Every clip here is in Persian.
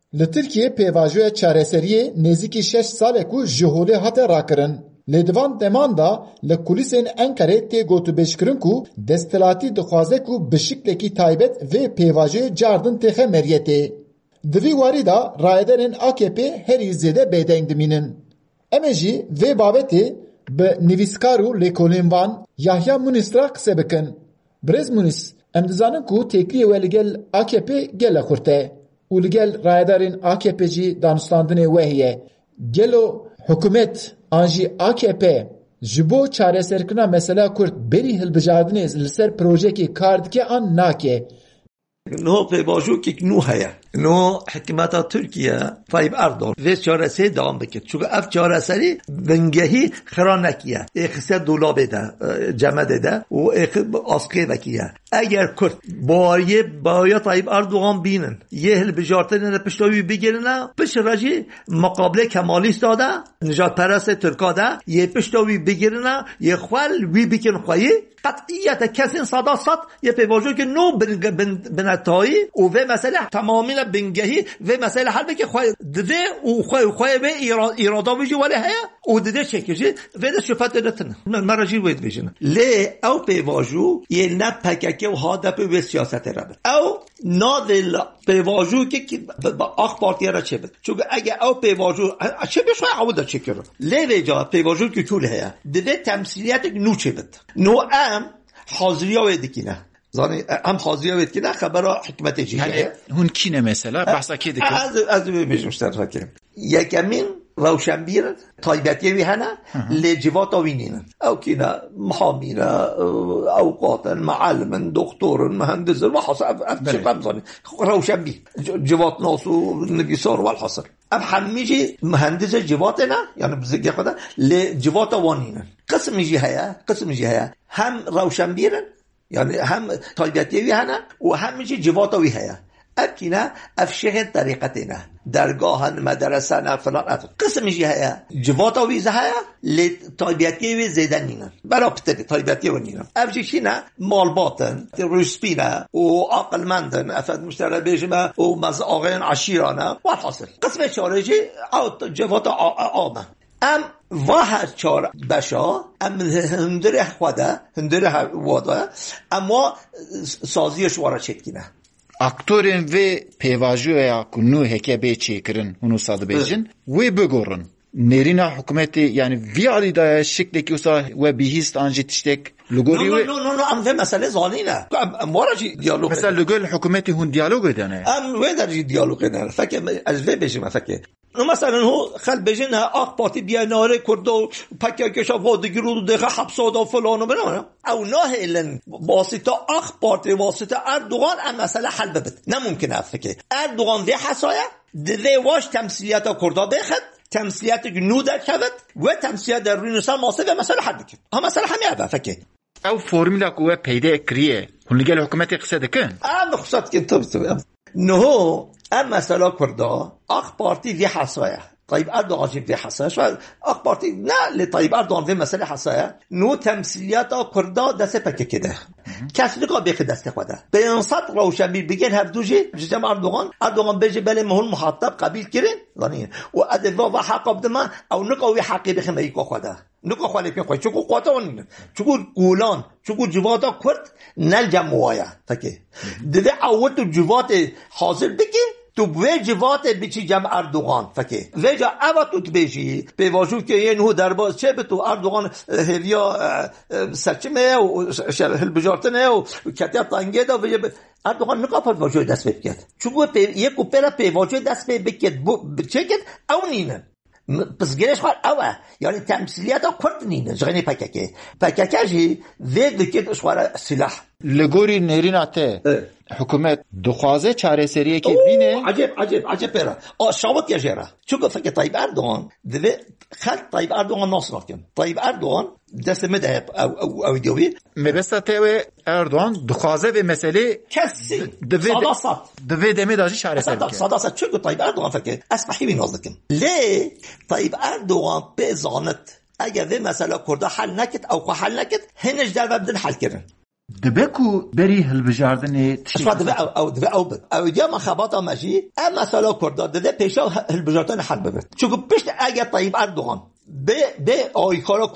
لترکیه پیواژوی چارەسەریê نزیکî 6 salê ku ji holê hate rakirin. Lê divan deman da li kulîsên Enqerê tê gotûbêjkirin ku desthilatî dixwaze ku bi şiklekî taybet vê pêvajoyê cardin têxe meriyetê. Di vî warî da rayedarên AKP herî zêde bêdeng dimînin. Em ê jî vê babetê bi nivîskar û lêkolên van Yahya Munîs re qise bikin. Birêz Munîs, em dizanin ku têkiliyê we li gel AKP gelek xurt e û li gel rayedarên AKP jî danûstandinê we heye. Gelo hikûmet an jî AKP ji bo çareserkirina mesela Kurd berî hilbijardinê li ser projekê kar dike an nake. نو پیواژو که نو هیا نو حکمت ترکیه طیب اردوغان و چارەسەری دوام بکرد چون اف چارەسەری بنگهی خرانکیه اخسه دولابه ده جمده ده و اسقه وکیه اگر کرد باید طیب اردوغان بینن یه هل بجارتن پشتاوی بگیرن پش رجی مقابله کمالیست داده نجات پرست ترکاده یه پشتاوی بگیرن یه خوال وی بکن خواهی قطعیت کسی صدا صد یه پیواژو که نو بنتایی و مسئله تمامی بنگهی و مسئله حل بکه خواه دده و خواه به ایرادا ویجی ولی هیا و دده چکشی و ده شفت دادتنه من رجی وید بیجنه لی او پیواژو یه نه پککه و هادپ و سیاست را بد او نادل پیواژو که با آخ پارتی را چه بد چون اگه او پیواژو چه بشوی عوضا چه کرد لی ویجا پیواژو که کول هیا دده تمثیلیت نو چه بد نو ام حاضری ها ویدی که نه زانی هم حاضری وید که نه خبر حکمت جیه یعنی هون کینه مثلا بحثا کی دکه از بیشتر فکر یکمین روشنبیر تایبتی وی هنه لجوات وینین او کینا محامینا او قاتل معلم دکتر مهندس و حاصل افچم زانی روشنبیر جوات ناسو نویسار و الحاصل اب همیشه مهندس جوات نه یعنی بزرگ خدا لجوات وانین قسم جی هیا هم روشنبیرن یعنی هم تایبیتیوی هنه و همیشه جواتاوی هیا اکینا افشغل طریقتینا درگاهن مدرسه فلان قسمشی هیا جواتاوی هیا لی تایبیتیوی زیدن نینن برا پتر تایبیتیوی نینن افشی نه مالباتن روسپینه و عقل مندن افد مشتره بیجمه و مز آقین عشیرانه و حاصل قسم چارجی جواتا آمه ام واحد چار بشا ام هندره خواده هندره واده اما سازیش وارا چکینه اکتورین و پیواژویا کنو هکه به چیکرین هنو ساده بیجن و بگورن نرینا حکومتی یعنی وی علی دا شکلی که اصلا و بیهیست آنجی تشتک لگوری نو ام ده مسئله زانینه ام وارا جی دیالوگ مثلا لگول حکومتی هون دیالوگ دانه ام وی در جی دیالوگ دانه فکر از وی بیجم فکر نو مثلا هو خل بجنه آق پارتی بیاناره کرده و پکیکشا وادگی رو دقیقه حبساد و فلان و بنامه او نه ایلن واسطه آق پارتی واسطه اردوغان ام مسئله حل ببید نممکنه فکر اردوغان ده حسایه ده واش تمثیلیت کرده بخد تمثیلیت نو در شود و تمثیلیت در روی نسال ماسه و مسئله حل بکن ها مسئله همیه با فکر او فرمیلا که پیدا کریه هنگل حکومتی قصد کن قصد کن تو نه ام مسئله کرده آق پارتی دی حسایه طيب اردوغان جيب دي حساسه شو اخبارتي لا طيب اردوغان في مساله حساسه نو تمثيليات كردا دسته پک كده كاثوليكا بيخ دسته خدا بينصت روشنبير بيگن هردوجي جم اردوغان بيجي بله مهول محطب قبيل كرين يعني وادوا وحق بدما او نقوي حقي بخ ميكو خدا نقو خالي في خوي چوكو قوتون چوكو قولان چوكو جواتا كرد نل جموايا فكي دده اول جوات حاضر بكي تو به جوات بیچی جمع اردوغان فکر وجا اوا تو بیچی به وجود که اینو درباز چه به تو اردوغان هریا سچمه و شرح البجارتنه و کتاب تانگه دا و اردوغان نقافت وجود دست بکرد چون یک کوپرا به وجود دست بکرد چه کرد او نینه پس گرش خواهد اوه یعنی تمثیلیت ها کرد نینه جغنی پککه جی وید که اشوار سلاح لگوری نریناته حکومت دخوازه چاره سریه که بینه عجب پیرا شابط یجیره چون فکر طیب اردوغان دوی خلق طیب اردوغان ناصر کن طیب اردوغان دست مده او دیوی مبسته تاوی اردوغان دخوازه به مسئله کسی صداست دوی دمی داجی چاره سریه صداست چون طیب اردوغان فکر اسمحی بی ناز کن لی طیب اردوغان بزانت اگر وی مسئله کرده حل نکت او حل نکت هنش در بدن حل کردن دبکو بری هلبجاردن اشفا دبه او دیا مخابات ماشی اما مسئله کرده ده پیشا هلبجاردن حل ببرد چون پشت اگر طیب اردوغان به آیکارا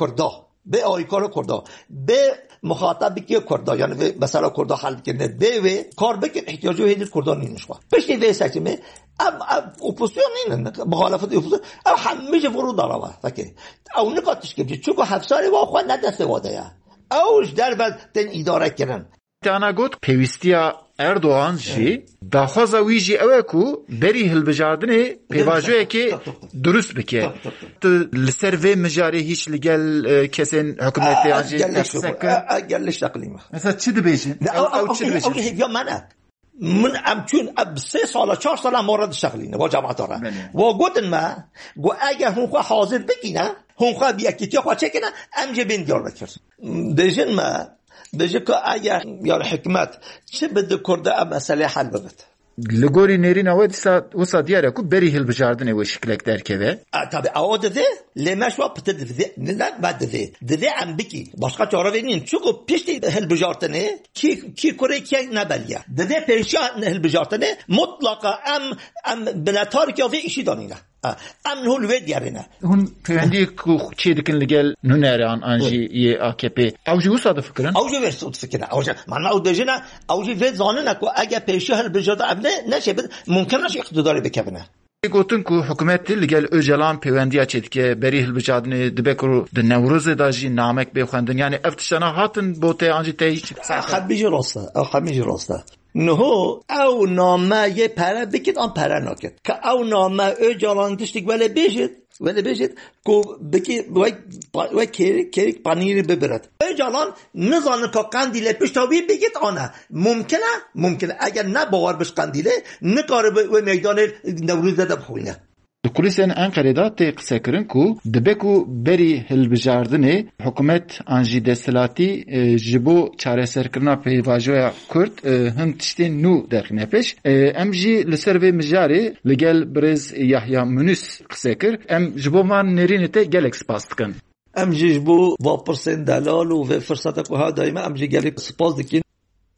کرده به مخاطبی که کرده یعنی مسئله کرده حل کنه به کار بکن احتیاجو هیدر کرده نیمشوا پشتی به سکمه اپوزیسیون اینه مخالفت اپوزیسیون او همیشه ورود داره فکر او نکاتش که چون 7 سال واخوا ندست واده یا اوش در بعد تن اداره کردن تانا گوت پیوستیا اردوغان جی داخوازا وی جی اوه کو بری هلبجاردن پیواجوه که درست بکه لسر وی مجاره هیچ لگل کسین حکومتی آنجی گلش تقلیمه مثلا چی دبیشن؟ او چی دبیشن؟ او هیویا منه من چون 3 سال 4 سال مورد شغلینه با جماعت داره و گفتن ما گو اگر هم خوا حاضر بگینه هم خوا بیاکیتی خوا چه کنه امجه بین دیار بکرد دیجن ما دیجن که اگر یار حکمت چه بده کرده ام مسئله حل بگد لگوری نرین اوه وسا دیاره کو بری هلبجاردن و شکلک درکه tabi o dedi lemeşwa pıtı dedi ne bad dedi am biki başka çare verin çünkü pişti helbijartını ki kore ki ne belya dedi perşan helbijartını mutlaka am benatar ki ve işi danıyla am hul ve diğerine hun pendi ku çedikin legel nuneran anji ye AKP avcı usadı fikrin avcı versin fikrin avcı manna o dejine avcı ve zanına ku aga perşan helbijartı abne ne şey mümkün ne iktidar bekebine گوتن کو حکومت لگل اجلان پیوندیا چید که بری هلبجادن دبکرو د نوروز داجی نامک بخوندن یعنی افتشانا هاتن بوته انجی تهیچ خمیجی راسته نه او نامه یه پره بکید آن پره نکد که او نامه اجلان تشتیک ولی بیشید که بکی وی کریک پانیری ببرد اجلان نزانه که قندیله پشتاوی بگید آنه ممکنه اگر نه باور بش قندیله نکاره و میدان نوروز ده بخوینه دکلیسن انقره تی قصه کرن کو دبکو بری هلبجاردن حکومت انجی دستلاتی جبو چاره سرکرنا پیواجویا کرد هم تشتین نو درخنه پیش ام جی لسر و مجاری لگل برز یحیا منوس قصه کر ام جبو من نرین تی گلک سپاس کن ام جی جبو واپرسن دلال و فرصت کو ها دائما ام جی گلک سپاس دکین